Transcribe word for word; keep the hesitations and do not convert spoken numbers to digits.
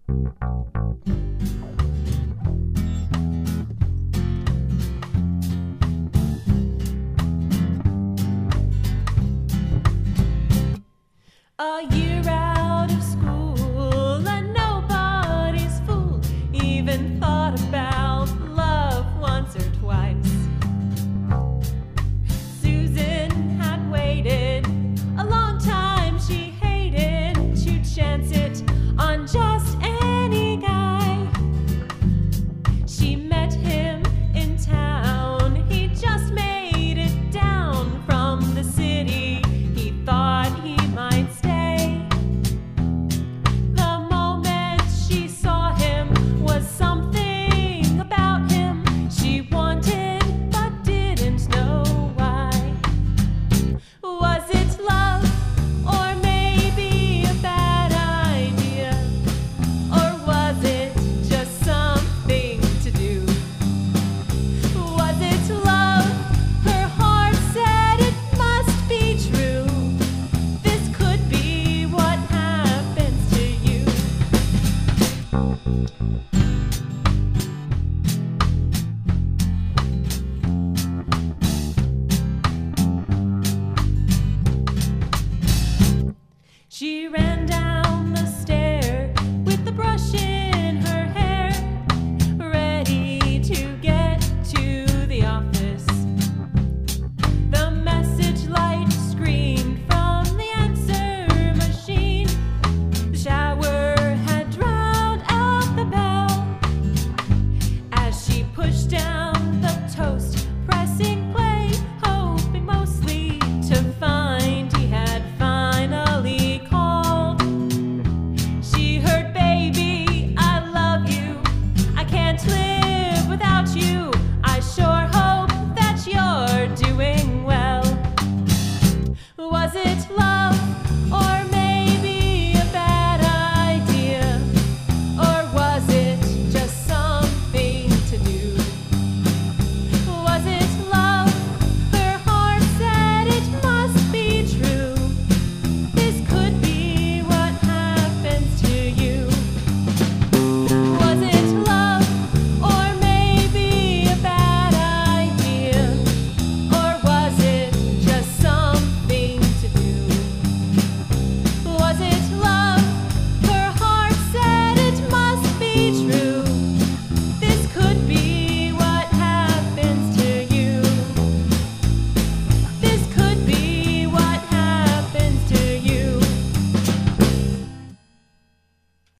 A year out of school and nobody's fool, even thought about love once or twice. Susan had waited a long time, she hated to chance it on just any guy. She met him in town, he just made it down from the city, he thought he might stay.